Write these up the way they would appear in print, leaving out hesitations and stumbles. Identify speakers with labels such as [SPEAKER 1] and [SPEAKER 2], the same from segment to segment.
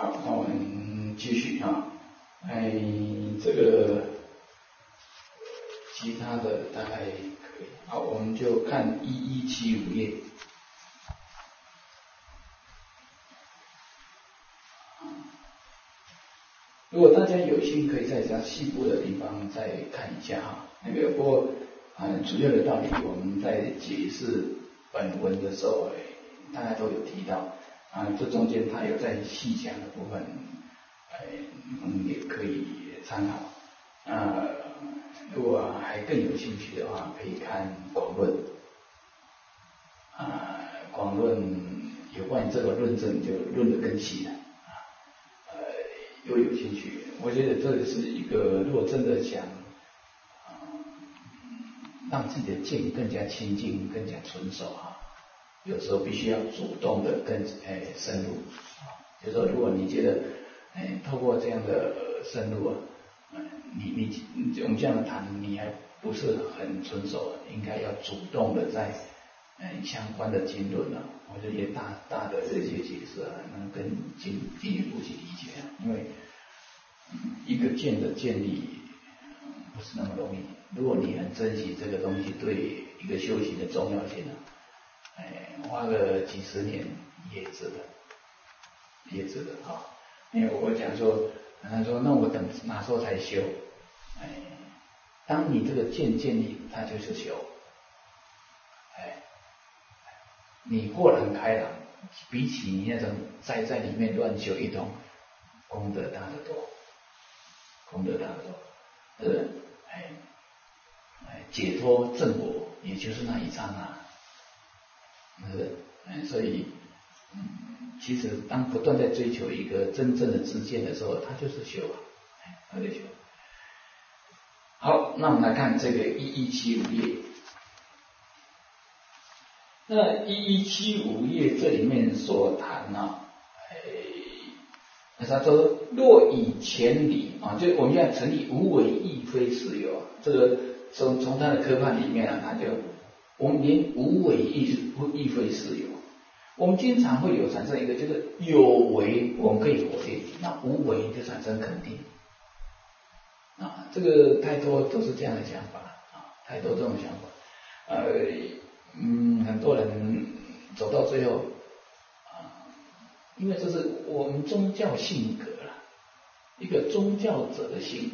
[SPEAKER 1] 好，那我们继续啊。这个其他的大概可以。好，我们就看1175页。如果大家有心，可以在它细部的地方再看一下哈。不过主要的道理我们在解释本文的时候，大家都有提到这中间它有在细讲的部分，也可以参考。如果还更有兴趣的话，可以看广论。广论有关于这个论证就论得更细了。又有兴趣，我觉得这是一个，如果真的想让自己的见更加亲近、更加纯熟有时候必须要主动的更深入就是说，如果你觉得透过这样的深入我们这样的谈，你还不是很纯熟，应该要主动的在相关的经论或者一些大的这些解释能更进一步去理解因为一个见的建立不是那么容易。如果你很珍惜这个东西对一个修行的重要性花个几十年也值得因为我讲说，他说那我等哪时候才修？当你这个见建立，它就是修。你豁然开朗，比起你那种在里面乱修一通，功德大得多。解脱正果，也就是那一刹那，所以其实当不断在追求一个真正的知见的时候，它就是修它就修。好，那我们来看这个1175页。那1175页这里面所谈他说若以前理就我们现在成立无为亦非是有，这个从他的科判里面他就我们连无为亦非是有，我们经常会有产生一个就是有为我们可以否定，那无为就产生肯定这个太多都是这样的想法太多这种想法很多人走到最后因为这是我们宗教性格一个宗教者的性格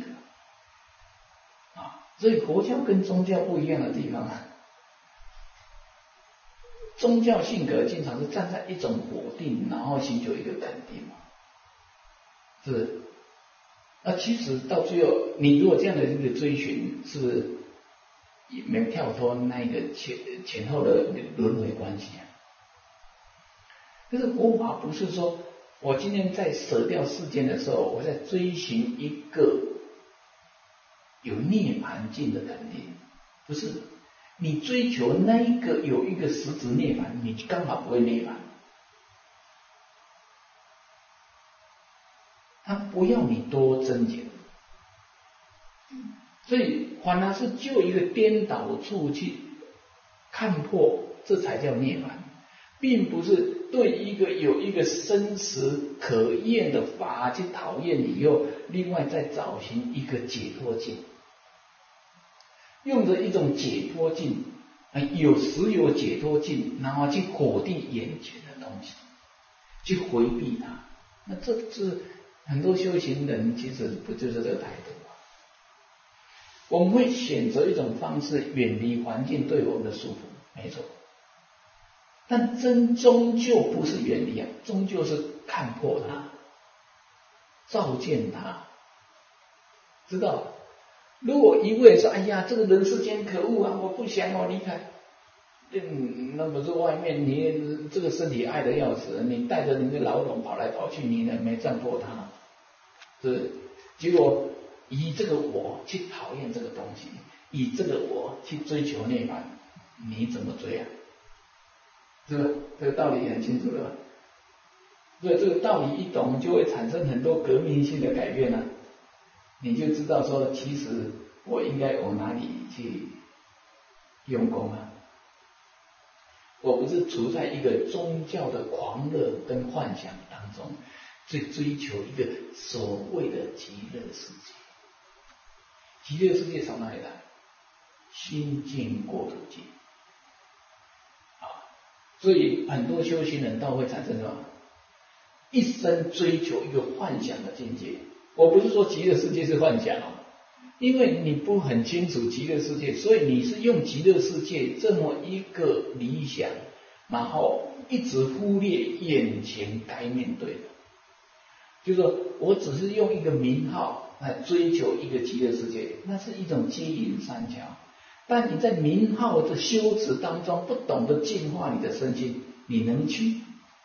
[SPEAKER 1] 所以佛教跟宗教不一样的地方宗教性格经常是站在一种否定，然后寻求一个肯定是不是？其实到最后，你如果这样的一个追寻，是不是也没有跳脱那一个前后的轮回关系但是佛法不是说我今天在舍掉世间的时候，我在追寻一个有涅槃境的肯定，不是你追求那一个有一个实质涅槃，你刚好不会涅槃，他不要你多增减，所以反而是就一个颠倒处去看破，这才叫涅槃，并不是对有一个生死可厌的法去讨厌以后，另外再找寻一个解脱境，用着一种解脱境，有时有解脱境，然后去否定眼前的东西，去回避它。那这是很多修行人其实不就是这个态度我们会选择一种方式远离环境对我们的束缚，没错。但终究不是远离终究是看破它，照见它，知道？如果一味说，哎呀，这个人世间可恶我不想离开，那不是外面你这个身体爱得要死，你带着你的牢笼跑来跑去，你没战破它，是结果以这个我去讨厌这个东西，以这个我去追求涅槃，你怎么追是吧？这个道理很清楚了。所以这个道理一懂，就会产生很多革命性的改变你就知道说，其实我应该往哪里去用功我不是处在一个宗教的狂热跟幻想当中， 去追求一个所谓的极乐世界。极乐世界从哪里来？心净过土净。所以很多修行人都会产生什么？一生追求一个幻想的境界。我不是说极乐世界是幻想，因为你不很清楚极乐世界，所以你是用极乐世界这么一个理想，然后一直忽略眼前该面对的。就是说我只是用一个名号来追求一个极乐世界，那是一种接引三桥。但你在名号的修持当中不懂得净化你的身心，你能去？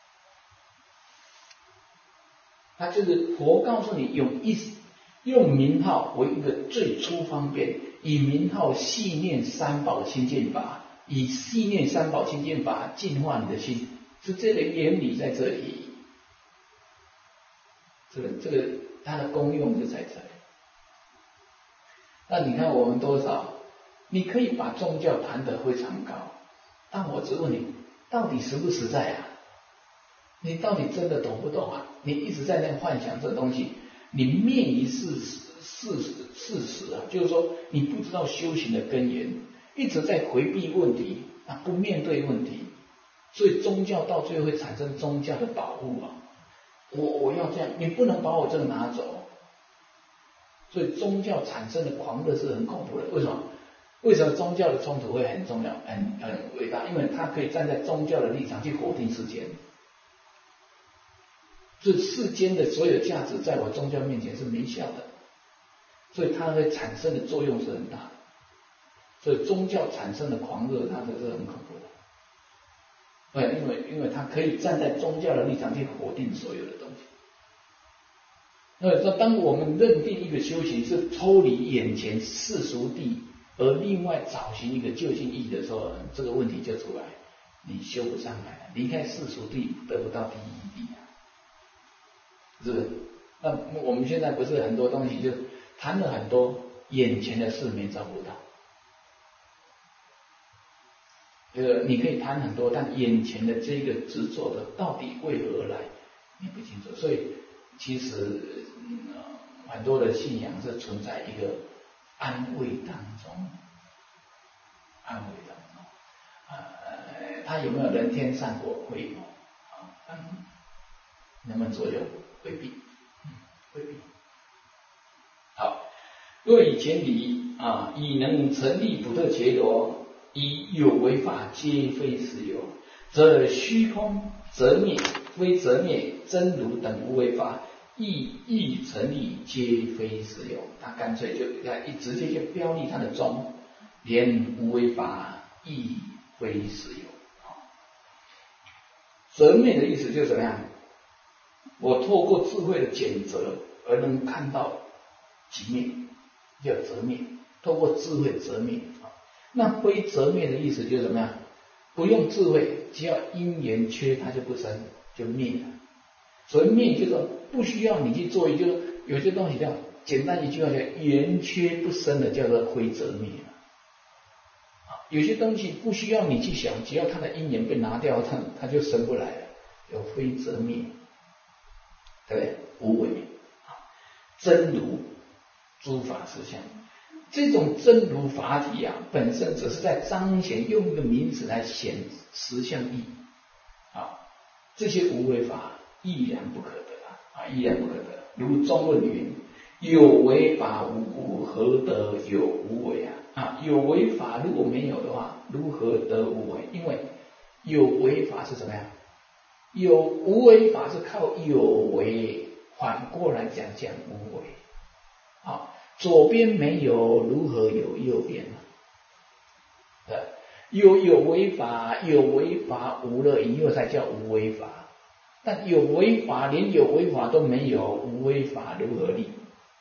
[SPEAKER 1] 他就是佛告诉你，用名号为一个最初方便，以名号系念三宝清净法，以系念三宝清净法净化你的心，是这个原理在这里。这个它的功用就在这里。那你看我们多少？你可以把宗教谈得非常高，但我只问你，到底实不实在啊？你到底真的懂不懂啊？你一直在那幻想这东西，你灭于事实啊，就是说你不知道修行的根源，一直在回避问题啊，不面对问题，所以宗教到最后会产生宗教的保护啊。我要这样，你不能把我这个拿走。所以宗教产生的狂热是很恐怖的。为什么？为什么宗教的冲突会很重要、很伟大？因为它可以站在宗教的立场去否定世间。所以世间的所有价值在我宗教面前是没效的，所以它会产生的作用是很大的。所以宗教产生的狂热，它这是很恐怖的。因为它可以站在宗教的立场去否定所有的东西。那当我们认定一个修行是抽离眼前世俗谛，而另外找寻一个究竟意义的时候，这个问题就出来，你修不上来，离开世俗谛得不到第一义啊，是不是？那我们现在不是很多东西就谈了很多，眼前的事没找不到。你可以谈很多，但眼前的这个执着的到底为何而来，你不清楚。所以其实很多的信仰是存在一个安慰当中，他有没有人天善果会有能不能作用？未必，未必。好，若以前理以能成立不特伽罗，以有为法皆非实有，则虚空则灭，非则灭，真如等无为法亦成立，皆非实有。他干脆就直接就标立他的宗，连无为法亦非实有。则灭的意思就是怎么样？我透过智慧的检则而能看到即灭，叫则灭。透过智慧则灭。那非则灭的意思就是怎么样？不用智慧，只要因缘缺，它就不生，就灭了。所以灭就是说不需要你去做，就是有些东西叫简单一句话叫缘缺不生的，叫做非则灭。有些东西不需要你去想，只要它的因缘被拿掉，它就生不来了，有非则灭，对不对？无为。真如诸法实相，这种真如法体本身只是在彰显，用一个名词来显实相义这些无为法亦然不可得亦然不可得。如中论云：有为法无故，何得有无为有为法如果没有的话，如何得无为？因为有为法是怎么样？无为法是靠有为，反过来讲无为。左边没有，如何有右边呢？有为法无了以后才叫无为法。但有为法连有为法都没有，无为法如何立？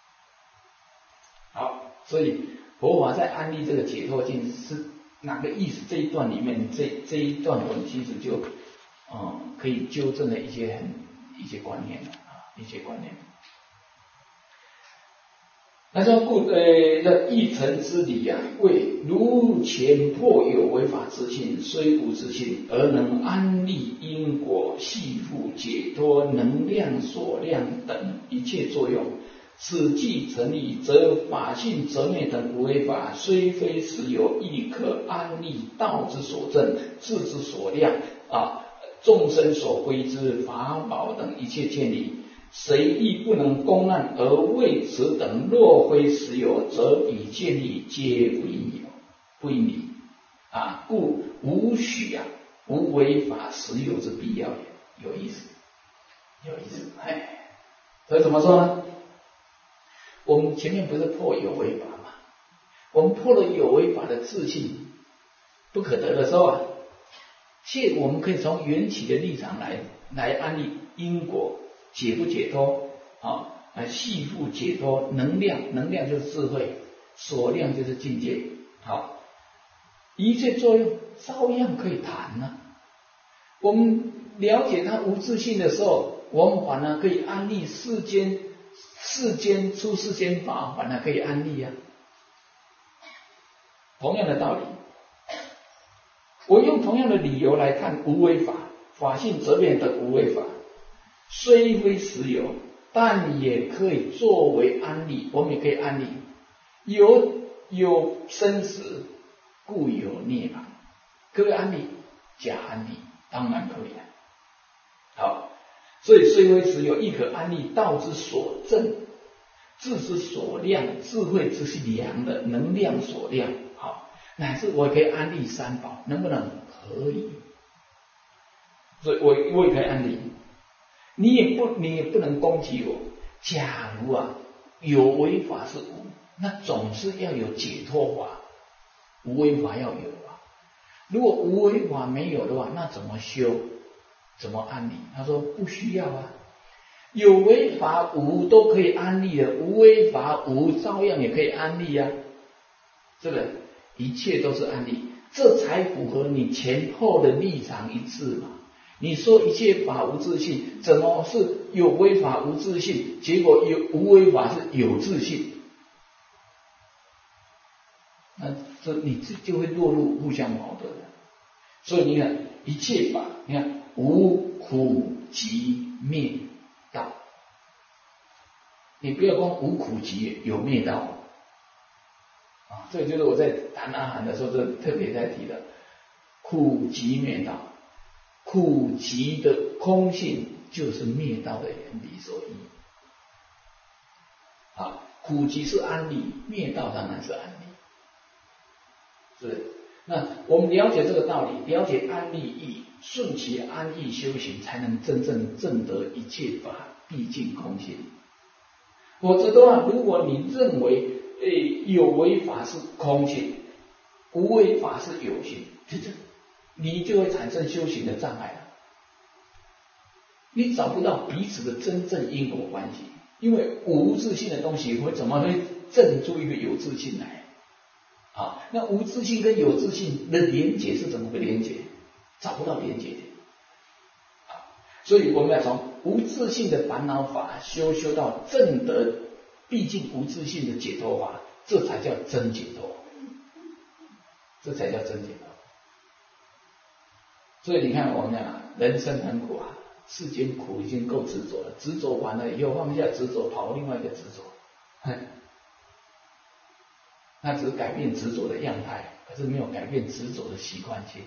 [SPEAKER 1] 好，所以佛法在安立这个解脱境是哪个意思？这一段里面这一段文其实就可以纠正了一些观念一些观念。 那说故一尘之理啊，谓如前破有为法之性，虽无自性，而能安立因果、系缚、解脱、能量、所量等一切作用。此即成立，则法性则灭等无为法，虽非实有，亦可安立道之所证、智之所量啊，众生所归之法宝等一切见理。谁亦不能公案而谓此等若非实有，则彼见理皆不应有，不应理啊！故无许无为法实有之必要也。有意思，有意思。所以怎么说呢？我们前面不是破有为法吗？我们破了有为法的自信不可得的时候啊，我们可以从缘起的立场来安立因果。解不解脱系缚解脱，能量就是智慧，所量就是境界，一切作用照样可以谈呢。我们了解它无自性的时候，我们反而可以安立世间出世间法，反而可以安立啊。同样的道理，我用同样的理由来看无为法，法性则变的无为法。虽非实有，但也可以作为安立，我们也可以安立。有生死，故有涅槃。可不可以安立？假安立，当然可以了。好，所以虽非实有，亦可安立道之所证、智之所量、智慧之量的能量所量。好，乃至我也可以安立三宝，能不能？可以。所以我也可以安立。你也不能攻击我。假如有为法是无，那总是要有解脱法，无为法要有啊。如果无为法没有的话，那怎么修？怎么安立？他说不需要啊，有为法无都可以安立的，无为法无照样也可以安立啊。这个一切都是安立，这才符合你前后的立场一致嘛。你说一切法无自性，怎么是有为法无自性？结果无为法是有自性，那这你就会落入互相矛盾的。所以你看一切法，你看无苦集灭道，你不要光无苦集有灭道啊！这就是我在谈阿含的时候，这特别在提的苦集灭道。苦集的空性就是灭道的原理所依。苦集是安立，灭道当然是安立。是，那我们了解这个道理，了解安立义，顺其安逸修行，才能真正证得一切法毕竟空性。否则的话，如果你认为有为法是空性，无为法是有性，你就会产生修行的障碍了。你找不到彼此的真正因果关系，因为无自性的东西会怎么会证出一个有自性来？那无自性跟有自性的连结是怎么个连结？找不到连结的。所以我们要从无自性的烦恼法修到证得毕竟无自性的解脱法，这才叫真解脱，这才叫真解脱。所以你看我们讲人生很苦啊，世间苦已经够执着了，执着完了以后放下执着，跑另外一个执着，那只是改变执着的样态，可是没有改变执着的习惯性。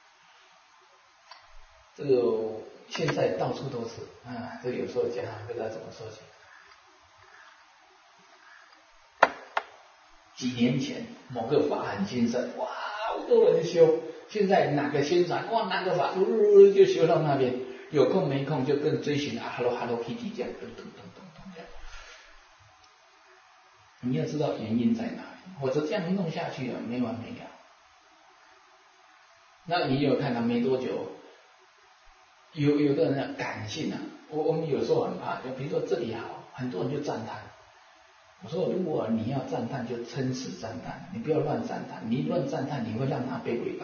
[SPEAKER 1] 这个现在到处都是这有时候讲不知道怎么说起。几年前某个法很兴盛，哇，好多人修。现在哪个先生哪个法就修到那边，有空没空就更追寻Hello Kitty 这样，咚咚咚咚咚这样。你要知道原因在哪里，否则这样弄下去没完没了。那你有看到没多久，有的人感性我们有时候很怕，就比如说这里好，很多人就赞叹。我说如果你要赞叹，就称实赞叹，你不要乱赞叹，你乱赞叹，你会让他被诽谤。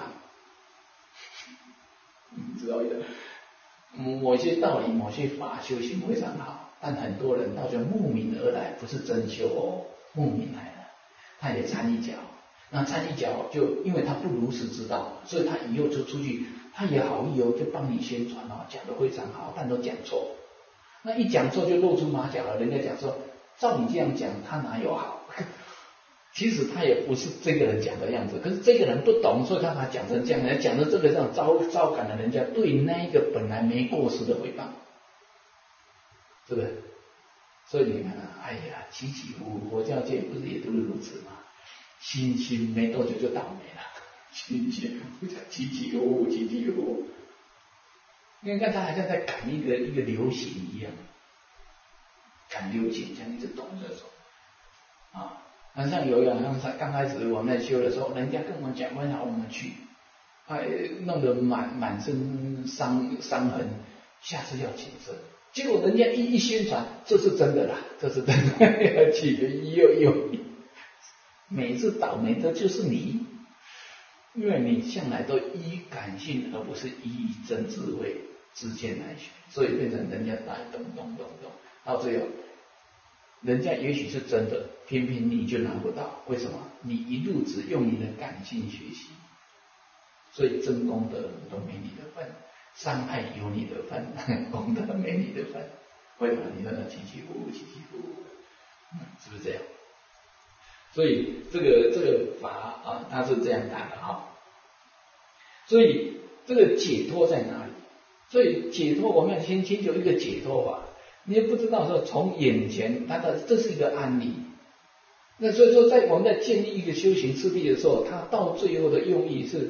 [SPEAKER 1] 你知道的，某些道理、某些法修行非常好，但很多人到就慕名而来，不是真修哦。 慕名来了，他也掺一脚。那掺一脚就因为他不如实知道，所以他以后就出去，他也好意就帮你宣传讲得非常好，但都讲错。那一讲错就露出马脚了，人家讲说，照你这样讲，他哪有好？其实他也不是这个人讲的样子，可是这个人不懂，所以他把讲成这样，讲的这个让招感了人家对那个本来没过失的诽谤，是不是？所以你看哎呀，起起伏伏，佛教界不是也都是如此吗？新没多久就倒霉了，新起起伏伏，起起伏伏。你看他好像在赶一个流行一样，赶流行，像一直动这种啊。好像有好像刚开始我们在修的时候，人家跟我们讲问好，我们去，弄得满身伤痕，下次要谨慎。结果人家一宣传，这是真的啦，这是真的，要去又每次倒霉的就是你，因为你向来都依感性，而不是依真智慧之见来学，所以变成人家来咚，到最后，人家也许是真的，偏偏你就拿不到，为什么？你一路只用你的感性学习，所以真功德都没你的份，伤害有你的份，功德没你的份，会把你让它起起伏伏，是不是这样？所以这个法啊，它是这样谈的哈。所以这个解脱在哪里？所以解脱我们要先清楚一个解脱法，你也不知道说从眼前，这是一个案例。那所以说，我们在建立一个修行次第的时候，它到最后的用意是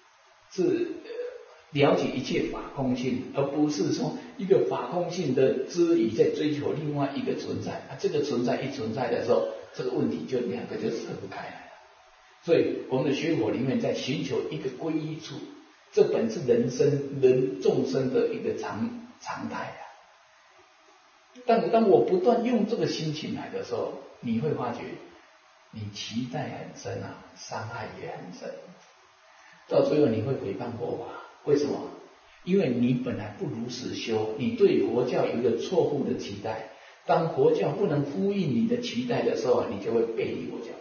[SPEAKER 1] 了解一切法空性，而不是说一个法空性的知理在追求另外一个存在。这个存在一存在的时候，这个问题就两个就扯不开来了。所以我们的学佛里面在寻求一个归依处，这本是人众生的一个常态啊。当我不断用这个心情来的时候，你会发觉你期待很深啊，伤害也很深，到最后你会诽谤佛法。为什么？因为你本来不如实修，你对佛教有一个错误的期待，当佛教不能呼应你的期待的时候，你就会背离佛教。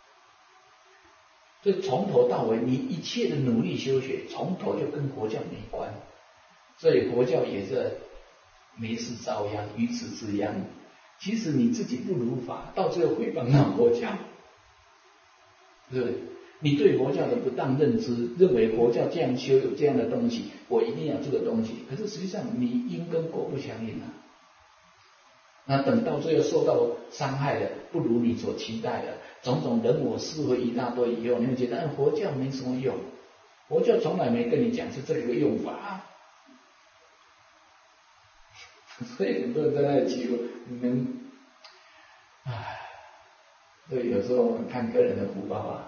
[SPEAKER 1] 所以从头到尾，你一切的努力修学，从头就跟佛教没关。所以佛教也是没事遭殃，于此之殃。其实你自己不如法，到最后诽谤到佛教，对不对？你对佛教的不当认知，认为佛教这样修有这样的东西，我一定要这个东西。可是实际上你因跟果不相应啊。那等到最后受到伤害的，不如你所期待的，种种人我是非一大堆以后，你会觉得佛教没什么用。佛教从来没跟你讲是这个用法。所以很多人在那里欺负你们，所以有时候我们看个人的福报啊。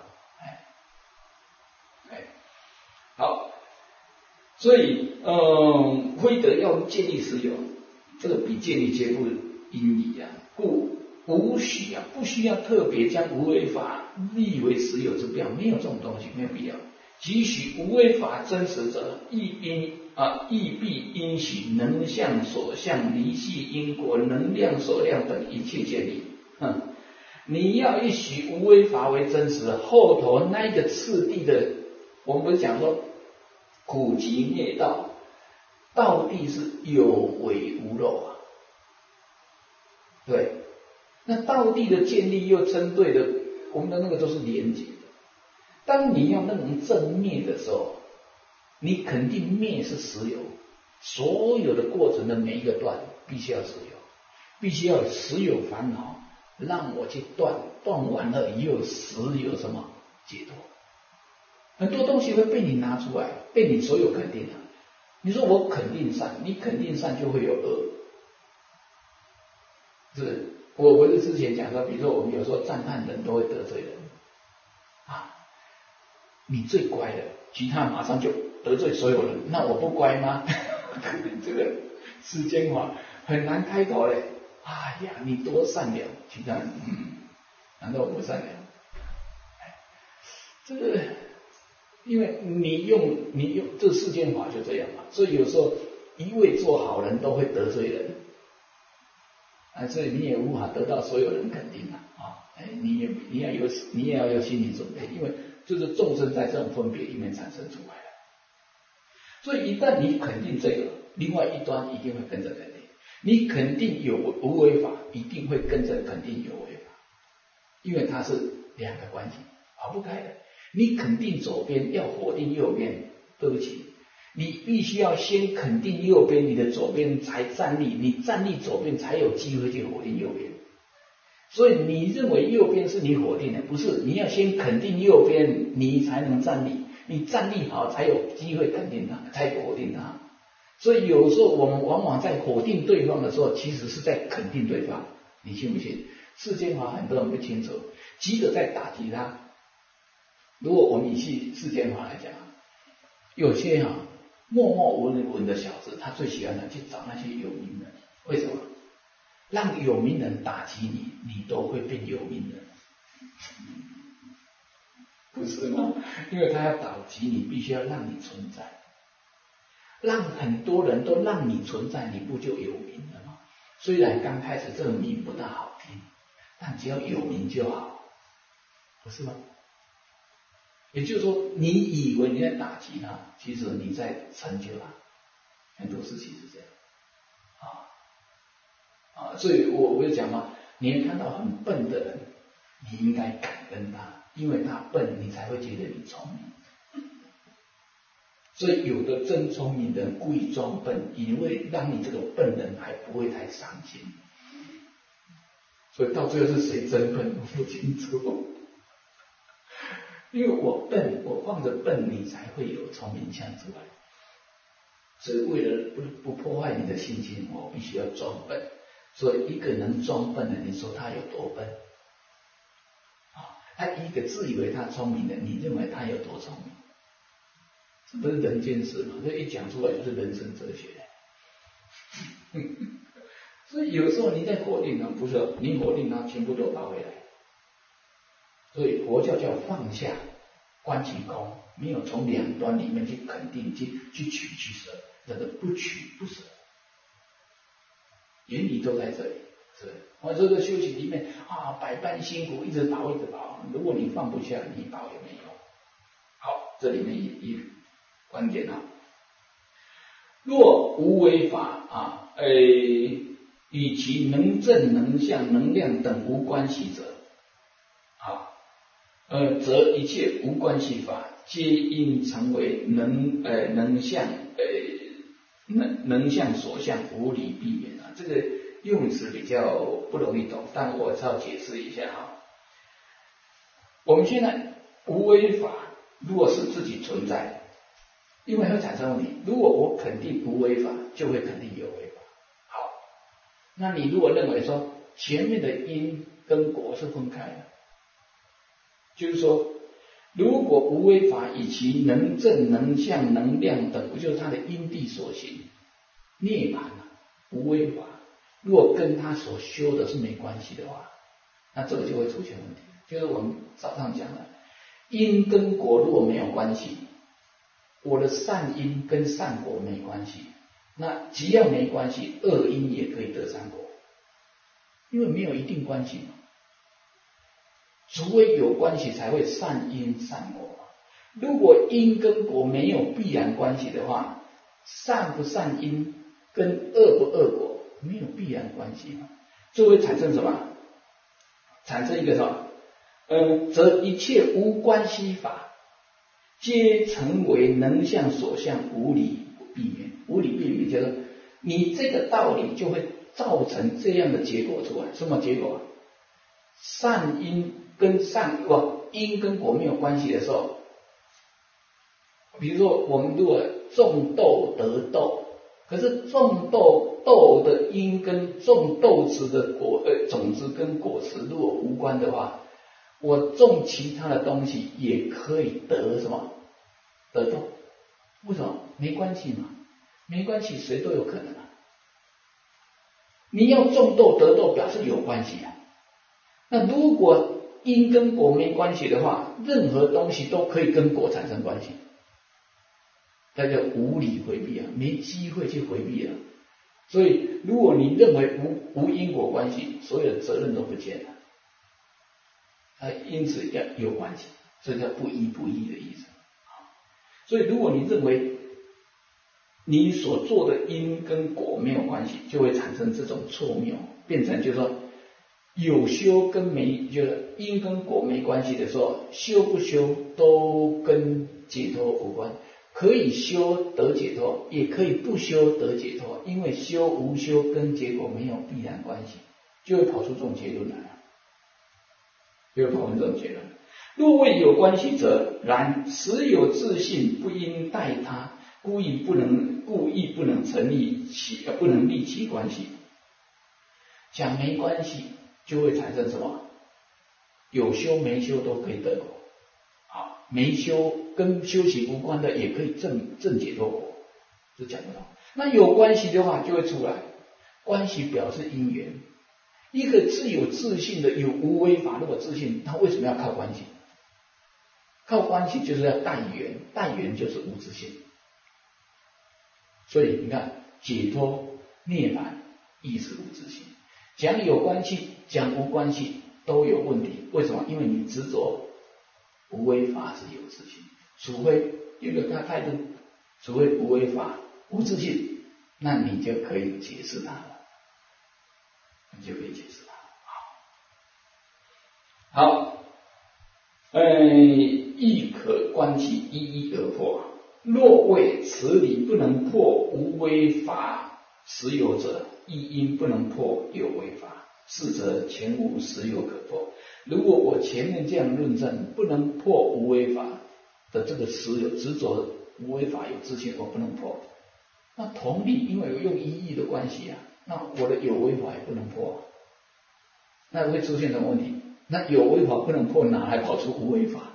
[SPEAKER 1] 好，所以非得要建立实有，这个比建立皆不应矣啊。故不需要特别将无为法立为实有之标，没有这种东西，没有必要。即许无为法真实者，亦必因许能相所相、离系因果、能量所量等一切建立。你要一许无为法为真实，后头那一个次第的，我们不是讲说苦集灭道，道地是有为无漏啊。对，那道地的建立又针对的，我们的那个都是连结的。当你要那种正灭的时候，你肯定灭是实有，所有的过程的每一个段必须要实有，必须要实有烦恼，让我去断完了以后实有什么解脱。很多东西会被你拿出来，被你所有肯定了。你说我肯定善，你肯定善就会有恶，是我不是之前讲说，比如说我们有时候赞叹人都会得罪人啊，你最乖的，其他马上就得罪所有人，那我不乖吗？这个世间话很难开口嘞。哎呀，你多善良，其他人难道我不善良？这个因为你用这世间法就这样嘛，所以有时候一味做好人都会得罪人，所以你也无法得到所有人肯定啊。 你也要有心理准备，因为就是众生在这种分别里面产生出来的。所以一旦你肯定这个，另外一端一定会跟着肯定。你肯定有无为法，一定会跟着肯定有为法，因为它是两个关系，跑不开的。你肯定左边，要否定右边，对不起，你必须要先肯定右边，你的左边才站立，你站立左边才有机会去否定右边。所以你认为右边是你否定的，不是，你要先肯定右边，你才能站立，你站立好才有机会肯定它，才否定它。所以有时候我们往往在否定对方的时候，其实是在肯定对方，你信不信？世间法很多人不清楚，急着在打击他。如果我们以世间法来讲，有些默默无闻的小子，他最喜欢去找那些有名人，为什么？让有名人打击你，你都会变有名人，不是吗？因为他要打击你，必须要让你存在。让很多人都让你存在，你不就有名了吗？虽然刚开始这个名不大好听，但只要有名就好，不是吗？也就是说，你以为你在打击他，其实你在成就他。很多事情是这样所以我就讲嘛，你看到很笨的人，你应该感恩他，因为他笨，你才会觉得你聪明。所以有的真聪明的人故意装笨，因为让你这个笨人还不会太伤心。所以到最后是谁真笨我不清楚，因为我笨，我放着笨，你才会有聪明相出来。所以为了不破坏你的心情，我必须要装笨。所以一个能装笨的，你说他有多笨？他一个自以为他聪明的，你认为他有多聪明？这不是人间事嘛？这一讲出来就是人生哲学。所以有时候你在否定他，不是你否定他，全部都倒回来。所以佛教叫放下，观其空，没有从两端里面去肯定、去取去舍，这个不取不舍，原理都在这里。是，我这个修行里面百般辛苦，一直跑。如果你放不下，你跑也没用。好，这里面一观点若无为法与其能正能向能量等无关系者则一切无关系法皆应成为能向所向，无理避免这个用词比较不容易懂，但我要解释一下我们现在无为法如果是自己存在，因为会产生问题。如果我肯定无为法，就会肯定有为法。好，那你如果认为说前面的因跟果是分开的，就是说如果无为法以其能正能向能量等，不就是它的因地所行涅槃无为法，如果跟他所修的是没关系的话，那这个就会出现问题。就是我们早上讲的，因跟果如果没有关系，我的善因跟善果没关系，那只要没关系，恶因也可以得善果，因为没有一定关系嘛。除非有关系才会善因善果。如果因跟果没有必然关系的话，善不善因跟恶不恶果没有必然关系嘛，就会产生什么？产生一个什么？则一切无关系法皆成为能向所向，无理避免。无理避免就是你这个道理就会造成这样的结果出来。什么结果？善因跟因跟果没有关系的时候，比如说我们如果种豆得豆，可是种豆的因跟种豆子的种子跟果实如果无关的话，我种其他的东西也可以得什么？得豆。为什么？没关系嘛，没关系，谁都有可能你要种豆得豆，表示有关系那如果因跟果没关系的话，任何东西都可以跟果产生关系，那叫无理回避没机会去回避所以如果你认为无因果关系，所有的责任都不见了。 因此要有关系，这叫不依不依的意思。所以如果你认为你所做的因跟果没有关系，就会产生这种错谬，变成就是说有修跟没，就是因跟果没关系的时候，修不修都跟解脱无关。可以修得解脱，也可以不修得解脱，因为修无修跟结果没有必然关系，就会跑出这种结论来了，就会跑出这种结论。若谓有关系者，然实有自性，不应待他，故意不能成立其不能立其关系。讲没关系，就会产生什么？有修没修都可以得果。没修跟修行无关的也可以正解脱果，这讲不到。那有关系的话就会出来，关系表示因缘。一个自有自性的有无为法，如果自性，他为什么要靠关系？靠关系就是要带缘，带缘就是无自性。所以你看，解脱涅槃亦是无自性。讲有关系，讲无关系都有问题。为什么？因为你执着无为法是有自性，除非有个态度，除非无为法无自性，那你就可以解释它了，你就可以解释它。好，亦可观其一一而破。若谓此理不能破无为法实有者，亦因不能破有为法，是则前无实有可破。如果我前面这样论证不能破无为法的这个实有执着无为法有自性，我不能破，那同理，因为我用一义的关系啊，那我的有为法也不能破，那会出现什么问题？那有为法不能破，哪还跑出无为法？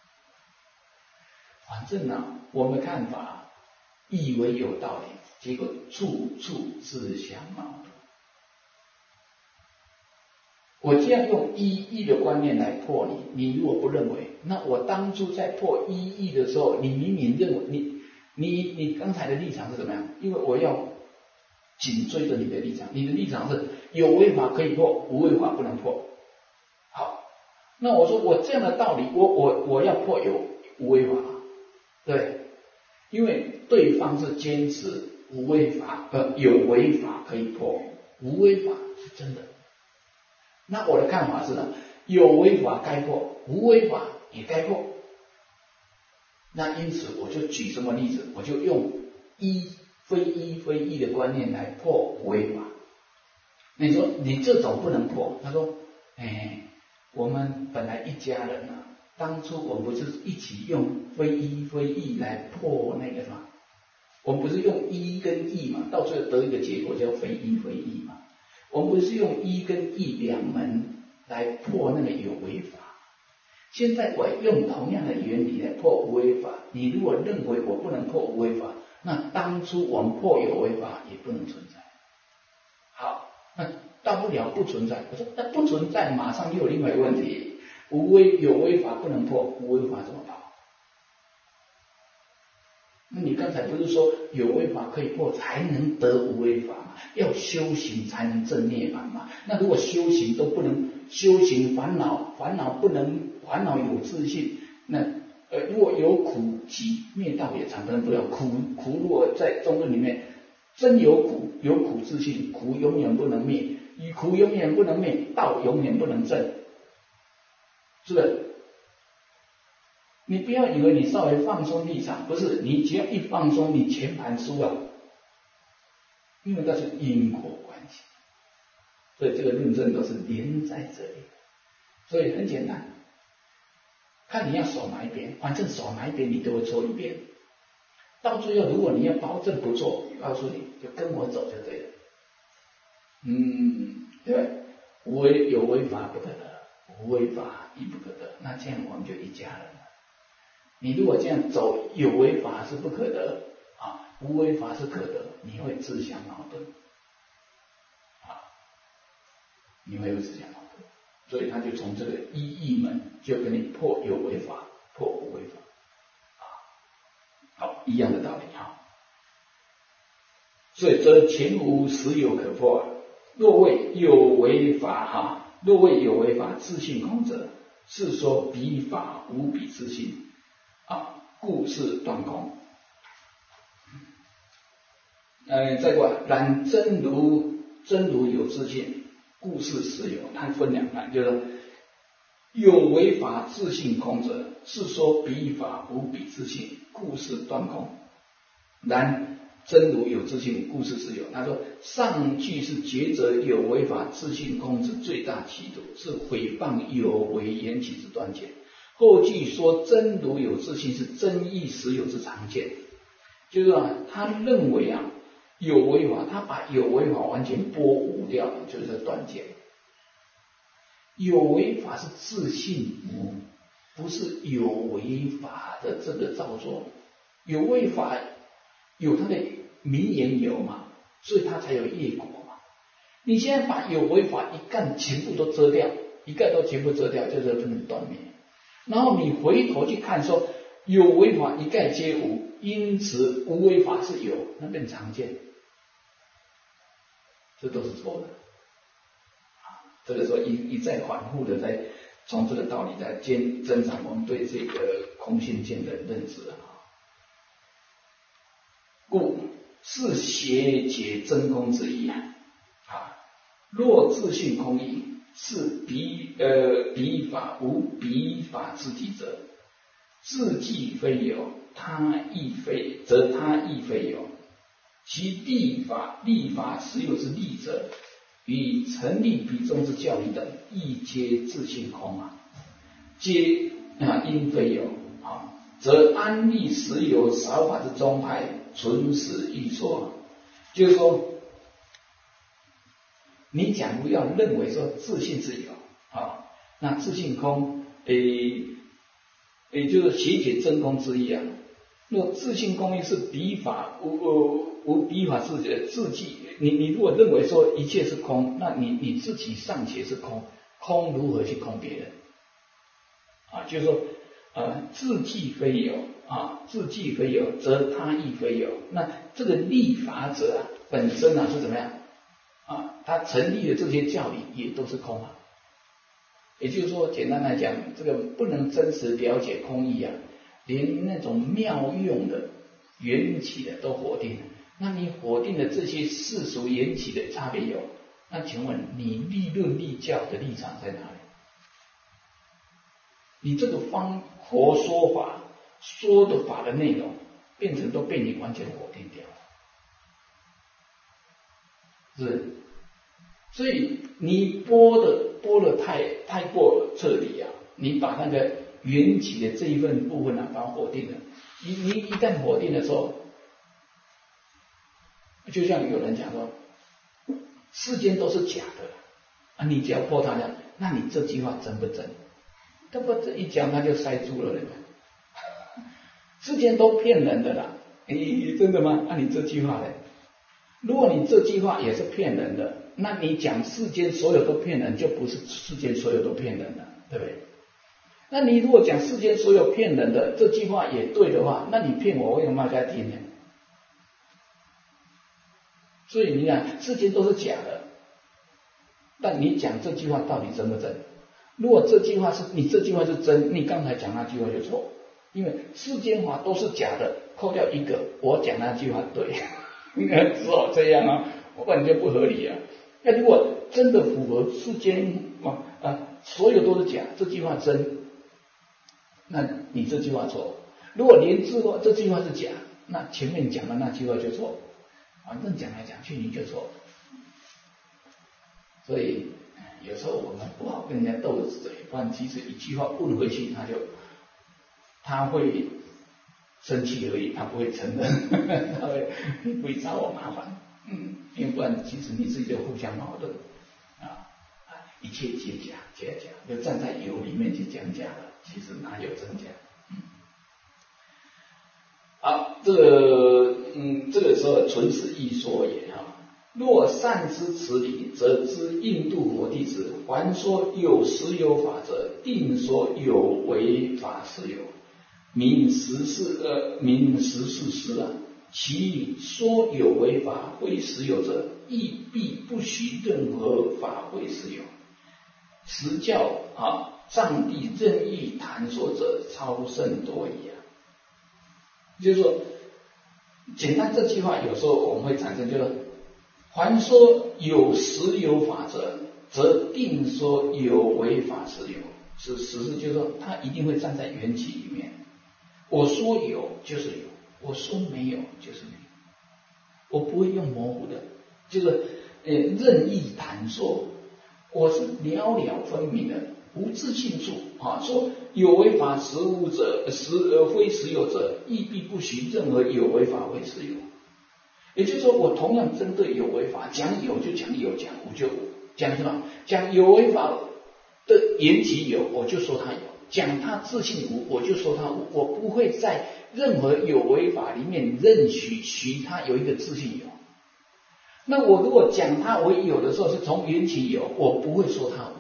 [SPEAKER 1] 反正啊，我们看法以为有道理，结果处处自相矛盾。我这样用一义的观念来破你，你如果不认为，那我当初在破一义的时候，你明明认为你刚才的立场是怎么样？因为我要紧追着你的立场，你的立场是有为法可以破，无为法不能破。好，那我说我这样的道理，我要破有无为法，对，因为对方是坚持无为法有为法可以破，无为法是真的。那我的看法是呢，有为法该破，无为法也该破。那因此我就举什么例子？我就用一非一的观念来破无为法。你说你这种不能破，他说，我们本来一家人啊，当初我们不是一起用非一来破那个什么？我们不是用一跟义嘛，到最后得一个结果叫非一嘛。我们不是用一跟义两门来破那个有为法，现在我用同样的原理来破无为法。你如果认为我不能破无为法，那当初我们破有为法也不能存在。好，那大不了不存在。我说那不存在，马上又有另外一个问题：有为法不能破，无为法怎么跑？那你刚才不是说有为法可以破才能得无为法吗？要修行才能证涅槃嘛？那如果修行都不能修行烦恼不能，烦恼有自性，那如果有苦集灭道也产生不了。苦如果在中论里面真有苦自性，苦永远不能灭，苦永远不能灭，道永远不能证，是不是？你不要以为你稍微放松立场，不是，你只要一放松，你全盘输了，因为那是因果关系，所以这个论证都是连在这里，所以很简单，看你要守哪一边，反正守哪一边你都会错一边，到最后如果你要保证不错，我告诉你就跟我走就对了，对吧？有为法不可得，无为法亦不可得，那这样我们就一家人了。你如果这样走，有为法是不可得啊，无为法是可得，你会自相矛盾啊，你会有自相矛盾，所以他就从这个一义门就跟你破有为法，破无为法啊，好，一样的道理哈。所以则前无实有可破，若谓有为法自性空者， 是说彼法无彼之性故是断空。再过来，然真如有自性，故是实有。它分两派，就是说有为法自性空者，是说彼法无彼之性，故是断空。然真如有自性，故是实有。他说上句是觉者有为法自性空之最大企图，是毁谤有为缘起之断见。后句说真如有自性是真义实有之常见，就是说他认为有为法，他把有为法完全剥无掉，就是断见。有为法是自性无，不是有为法的这个造作。有为法有它的名言有嘛，所以它才有业果嘛。你现在把有为法一概全部都遮掉，全部遮掉，就是不能断灭。然后你回头去看说有为法一概皆无，因此无为法是有，那变常见，这都是错的。这个时候一再反复的在从这个道理在增长我们对这个空性见的认知故是邪解真空之意若自性空义，是彼法无彼法之体者，自既非有，他亦非，则他亦非有。其立法实有之立者，与成立彼中之教理等，亦皆自性空皆因非有则安立实有少法之宗派，纯实易说。就是说，你假如要认为说自性是有那自性空就是邪解真空之意若自性空义是彼法无彼法自己，你如果认为说一切是空，那你自己尚且是空，空如何去空别人就是说自既非有自既非有，则他亦非有。那这个立法者本身是怎么样他成立的这些教理也都是空也就是说，简单来讲，这个不能真实了解空义连那种妙用的缘起的都否定了。那你否定的这些世俗缘起的差别有，那请问你立论立教的立场在哪里？你这个佛说法说的法的内容，变成都被你完全否定掉了，是。所以你播的太过彻底你把那个缘起的这一份部分把它否定了。你一旦否定的时候，就像有人讲说，世间都是假的你只要破它了，那你这句话真不真？他不这一讲他就塞住了人们。世间都骗人的啦，真的吗？你这句话呢？如果你这句话也是骗人的，那你讲世间所有都骗人，就不是世间所有都骗人了，对不对？那你如果讲世间所有骗人的这句话也对的话，那你骗我为什么要该听呢？所以你看，世间都是假的，但你讲这句话到底真不真？如果这句话是你这句话是真，你刚才讲那句话就错，因为世间法都是假的，扣掉一个，我讲那句话对，只好这样我感觉不合理那如果真的符合世间所有都是假，这句话真，那你这句话错。如果连这句话是假，那前面讲的那句话就错，反正讲来讲去你就错。所以有时候我们不好跟人家斗嘴，不然其实一句话问回去，他会生气而已，他不会承认，他会找我麻烦。因为不然其实你自己就互相矛盾一切皆假，就站在有里面去讲假的，其实哪有真假？这个时候纯是易说也若善知此理，则知印度佛弟子凡说有实有法者，定说有为法实有，名实是实其说有为法会实有者，亦必不许任何法会实有。实教上帝任意谈说者超甚多矣啊。就是说，简单这句话有时候我们会产生就是，凡说有实有法者，则定说有为法实有。实是就是说，他一定会站在缘起里面。我说有就是有，我说没有就是没有，我不会用模糊的，就是任意谈说，我是了了分明的，无自信处啊。说有为法实无者，实而非实有者，亦必不许任何有为法为实有。也就是说，我同样针对有为法，讲有就讲有，讲无就无，讲什么？讲有为法的缘起有，我就说它有；讲它自性无，我就说它无。我不会在任何有为法里面任许它有一个自性有。那我如果讲它为有的时候，是从缘起有，我不会说它无，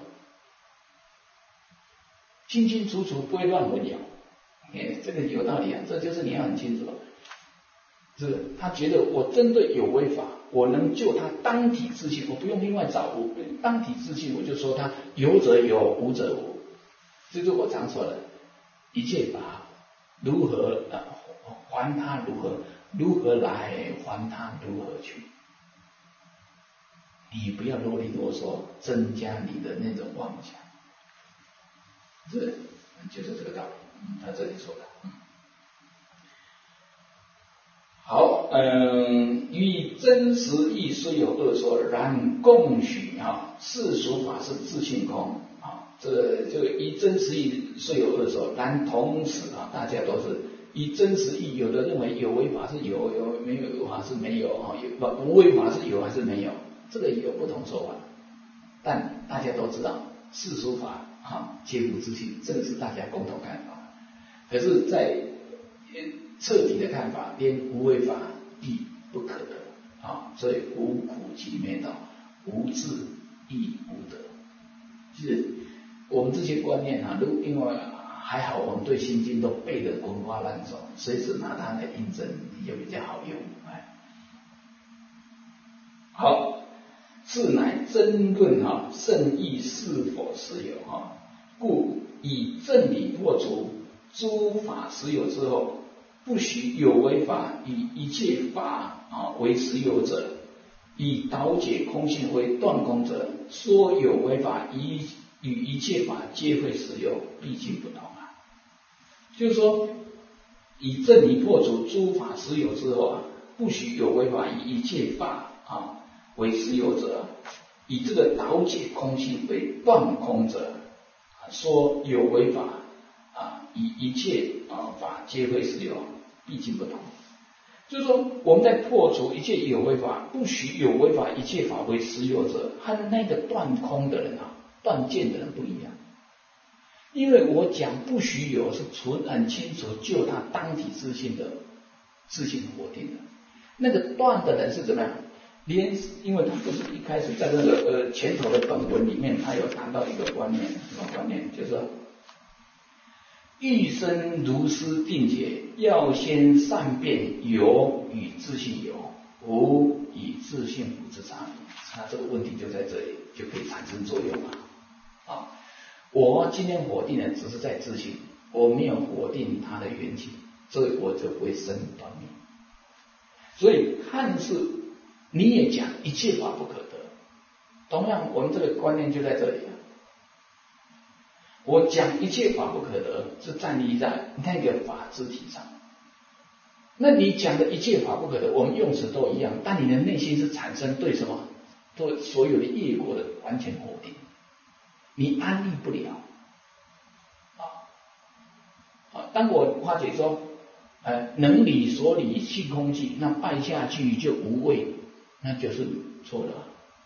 [SPEAKER 1] 清清楚楚，不会乱混淆。这个有道理啊，这就是你要很清楚。是他觉得我针对有为法，我能就他当体自性，我不用另外找无，当体自性，我就说他有者有，无者无。这就是我常说的，一切法如何还他如何来还他如何去。你不要啰里啰嗦，增加你的那种妄想。就是这个道理。他这里说的。好，与真实义虽有二说，然共许世俗法是自性空啊。这个以真实义虽有二说，然同时大家都是以真实义，有的认为有为法是有，没有法是没有啊，无为法是有还是没有，这个有不同说法。但大家都知道世俗法皆无自性，这个是大家共同看法。可是，在彻底的看法，连无为法亦不可得啊！所以无苦集灭道，无智亦无得。就是我们这些观念因为还好，我们对心经都背得滚瓜烂熟，随时拿它来印证，也比较好用。好，是乃争论圣义是否实有故以正理破除诸法实有之后，不许有为法以一切法为实有者，以导解空性为断空者，说有为法与一切法皆会实有，毕竟不同啊。就是说，以正理破除诸法实有之后不许有为法以一切法为实有者，以这个导解空性为断空者，说有为法以一切法皆会实有，毕竟不同。就是说，我们在破除一切有为法，不许有为法一切法为实有者，和那个断空的人断见的人不一样。因为我讲不许有，是很清楚就他当体自性的自性否定的。那个断的人是怎么样？因为他不是一开始在那个前头的本文里面，他有谈到一个观念，什么观念？就是说，欲生如斯定解，要先善辨有与自性有，无与自性无之差异。那这个问题就在这里，就可以产生作用了。我今天否定的只是在自性，我没有否定它的缘起，所以我就不会生断灭。所以看似你也讲一切法不可得，同样我们这个观念就在这里。我讲一切法不可得，是站立在那个法之体上。那你讲的一切法不可得，我们用词都一样，但你的内心是产生对什么？对所有的业果的完全否定，你安立不了。当我化解说，能理所理性空寂，那拜下去就无畏，那就是错了。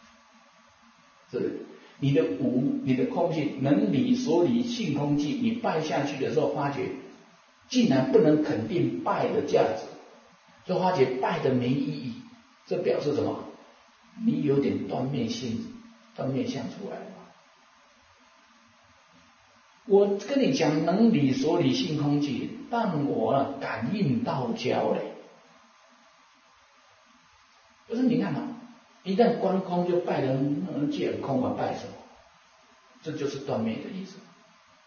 [SPEAKER 1] 是你的无，你的空性能理所理性空寂，你拜下去的时候，发觉竟然不能肯定拜的价值，就发觉拜的没意义，这表示什么？你有点断灭相出来了。我跟你讲能理所理性空寂，但我感应道交嘞。不是你看一旦观空就拜人，既然空拜什么？这就是断灭的意思。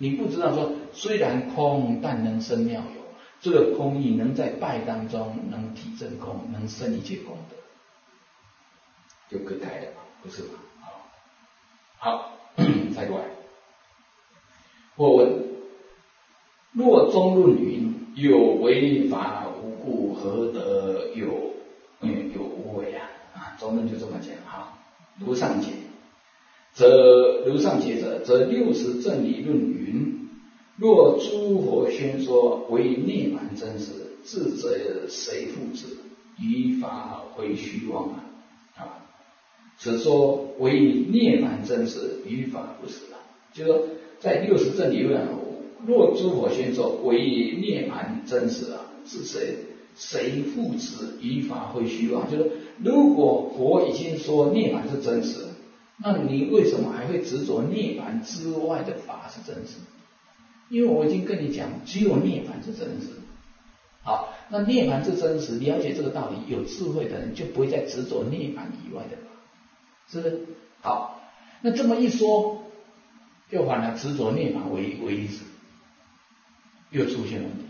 [SPEAKER 1] 你不知道说，虽然空，但能生妙有。这个空义能在拜当中能体证空，能生一切功德，就可开了嘛，不是吗？好，再过来。或问：若中论云，有为法无故，何得有无为啊？中论就这么讲哈。如上解者，则60正理论云：若诸佛宣说为涅槃真实，智者谁复之？于法非虚妄啊！此说为涅槃真实，于法不实啊。就是说，在60正理论，若诸佛宣说为涅槃真实啊，是谁复之？于法非虚妄。就是如果佛已经说涅槃是真实，那你为什么还会执着涅槃之外的法是真实？因为我已经跟你讲，只有涅槃是真实。好，那涅槃是真实，了解这个道理，有智慧的人就不会再执着涅槃以外的法，是不是？好，那这么一说，就反而执着涅槃为意思，又出现问题。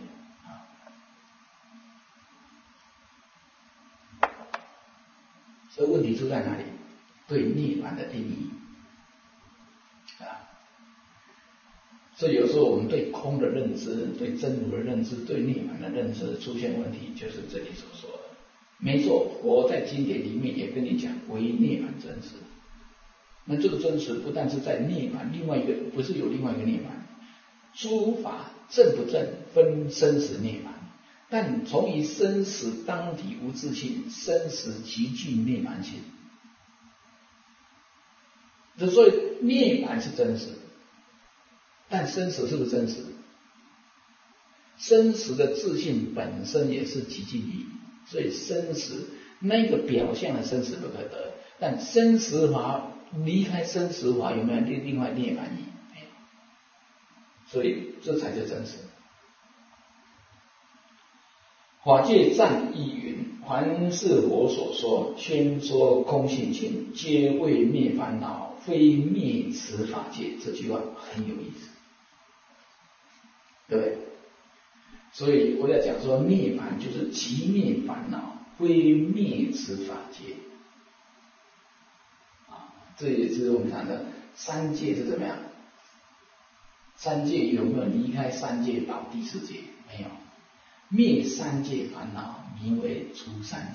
[SPEAKER 1] 所以问题出在哪里？对涅槃的定义啊。所以有时候我们对空的认知、对真如的认知、对涅槃的认知出现问题，就是这里所说的。没错，佛在经典里面也跟你讲为涅槃真实。那这个真实不但是在涅槃，另外一个不是有另外一个涅槃，诸法正不正分生死涅槃，但从于生死当体无自性，生死极具涅槃性。所以涅槃是真实，但生死是不是真实？生死的自性本身也是极尽义，所以生死那个表象的生死不可得，但生死法离开生死法有没有另外涅槃义？没有，所以这才是真实。法界赞亦云：凡是佛所说，宣说空性情，皆为灭烦恼，非灭此法界。这句话很有意思，对不对？所以我在讲说，涅槃就是极灭烦恼，非灭此法界。这也是我们讲的三界是怎么样？三界有没有离开三界到第四界？没有。灭三界烦恼名为出三界，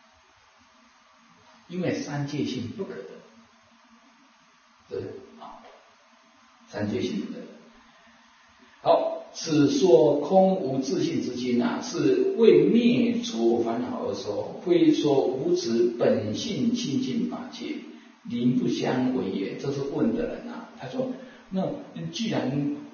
[SPEAKER 1] 因为三界性不可得，对啊，三界性不可得。好，此说空无自性之心是为灭除烦恼而说，非说无此本性清净法界，灵不相违也。这是问的人他说，那既然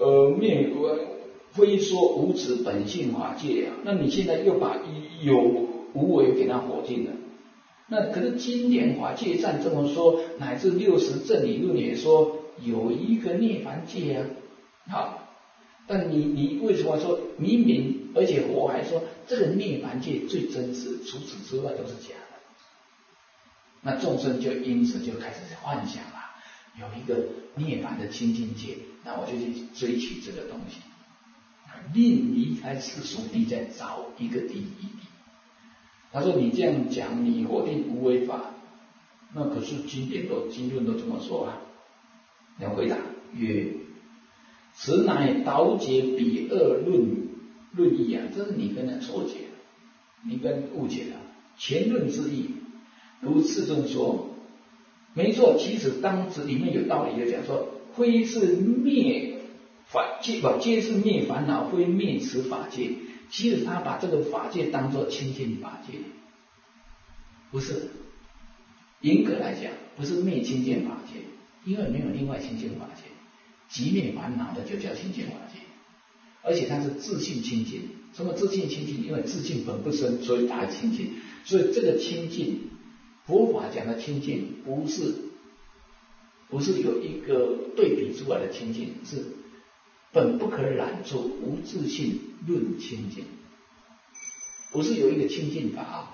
[SPEAKER 1] 非说无此本性法界那你现在又把有无为给它否定了。那可是经典法界赞这么说，乃至60正理论也说有一个涅槃界好，但你为什么说明明，而且佛还说这个涅槃界最真实，除此之外都是假的。那众生就因此就开始幻想有一个涅槃的清净界，那我就去追求这个东西，另离开世俗地，再找一个第一地。他说你这样讲，你否定无为法，那可是经论都这么说要回答曰：此乃倒解彼二论义这是你跟他错解了，你跟误解了前论之意。如次中说，没错，其实当时里面有道理，就讲说，非是灭法界皆是灭烦恼，非灭此法界。其实他把这个法界当作清净法界，不是。严格来讲，不是灭清净法界，因为没有另外清净法界。即灭烦恼的就叫清净法界，而且它是自性清净。什么自性清净？因为自性本不生，所以它清净。所以这个清净，佛法讲的清净，不是有一个对比出来的清净，是本不可染处，无自性论清净，不是有一个清净法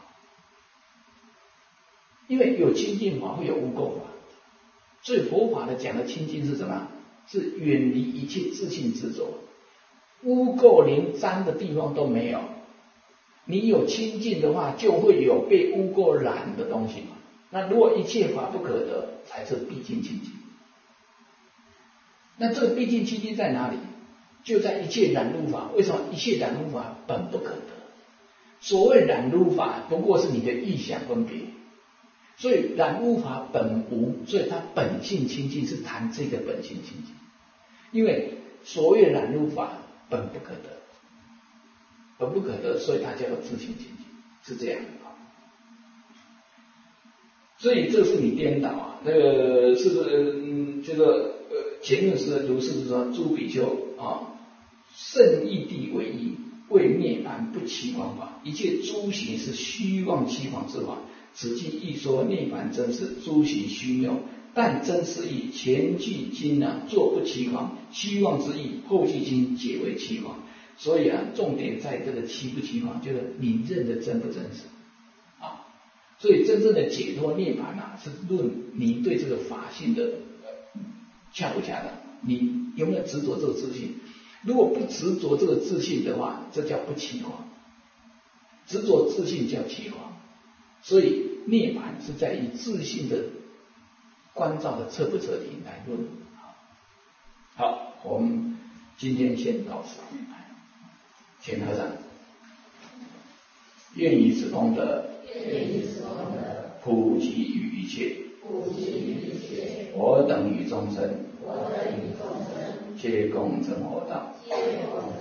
[SPEAKER 1] 因为有清净法会有无垢法，所以佛法的讲的清净是什么？ 是远离一切自性执着，污垢连脏的地方都没有。你有清净的话，就会有被污垢染的东西嘛。那如果一切法不可得，才是毕竟清净。那这个毕竟清净在哪里？就在一切染污法。为什么一切染污法本不可得？所谓染污法，不过是你的意想分别。所以染污法本无，所以它本性清净是谈这个本性清净。因为所谓染污法本不可得，本不可得，所以它叫做自性清净，是这样的啊。所以这是你颠倒啊，那个是不是？这个前面是如是说，诸比丘啊，圣义谛为义，为涅槃不欺妄法，一切诸行是虚妄欺谎之法。此即亦说涅槃真实，诸行虚谬，但真实义。前句经作不欺谎，虚妄之意；后句经解为欺谎。所以重点在这个欺不欺谎，就是你认的真不真实啊。所以真正的解脱涅槃是论你对这个法性的恰不恰当，你有没有执着这个自信？如果不执着这个自信的话，这叫不欺谎；执着自信叫欺谎。所以涅槃是在于自信的关照的彻不彻底来论。好，我们今天先到此。请合掌。愿以此功德，普及于一切，我等与众生，皆共成佛道。